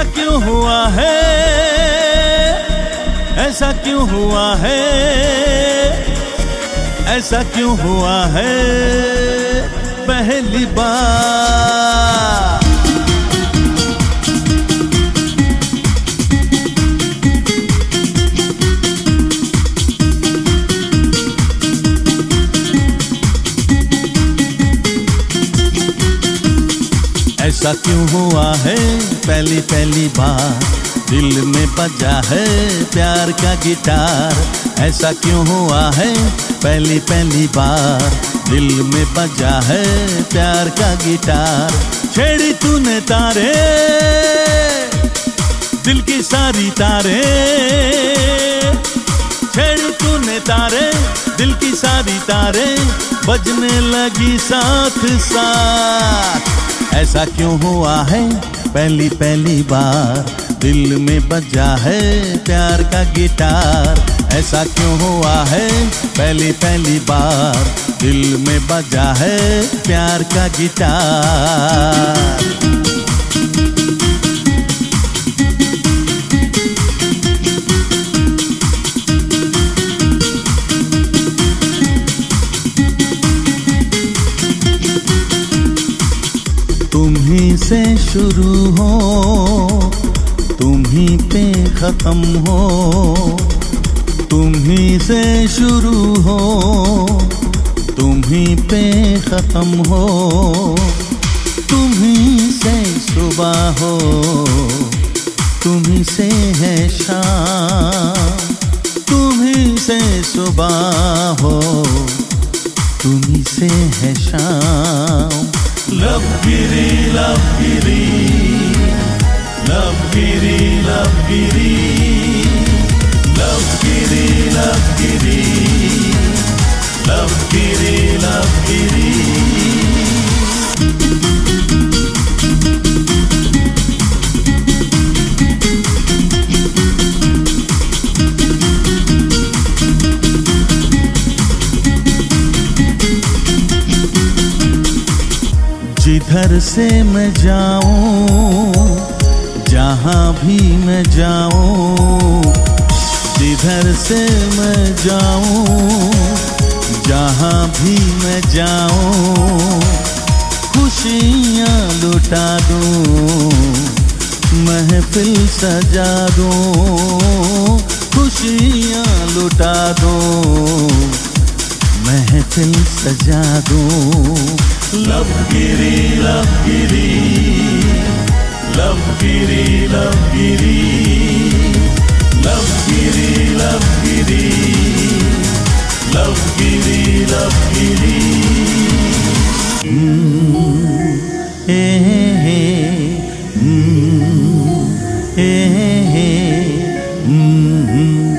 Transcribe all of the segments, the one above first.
क्यों हुआ है, ऐसा क्यों हुआ है, ऐसा क्यों हुआ है पहली बार। ऐसा क्यों हुआ है पहली पहली बार, दिल में बजा है प्यार का गिटार। ऐसा क्यों हुआ है पहली पहली बार, दिल में बजा है प्यार का गिटार। छेड़ी तूने तारे, दिल की सारी तारे, छेड़ी तूने तारे, दिल की सारी तारे, बजने लगी साथ साथ। ऐसा क्यों हुआ है पहली पहली बार, दिल में बजा है प्यार का गिटार। ऐसा क्यों हुआ है पहली पहली बार, दिल में बजा है प्यार का गिटार। तुम्हीं से शुरू हो, तुम्हीं पे खत्म हो, तुम्हीं से शुरू हो, तुम्हीं पे खत्म हो, तुम्हीं से सुबह हो, तुम्हीं से है शाम, तुम्हीं से सुबह हो, तुम्हीं से है शाम। Love Giri, Love Giri, Love Giri, Love Giri, Love Giri, Love Giri, Love Giri, Love Giri। जिधर से मैं जाऊं, जहां भी मैं जाऊं, जिधर से मैं जाऊं, जहां भी मैं जाऊं, खुशियां लुटा दूं, महफिल सजा दूं, खुशियां लुटा दूं, महफिल सजा दूं। Love Giri, Love Giri, Love Giri, Love Giri, Love Giri, Love Giri, Love Giri, Love Giri।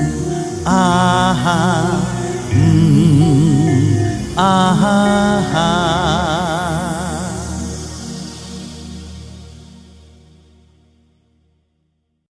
आहा, आहा, आहा।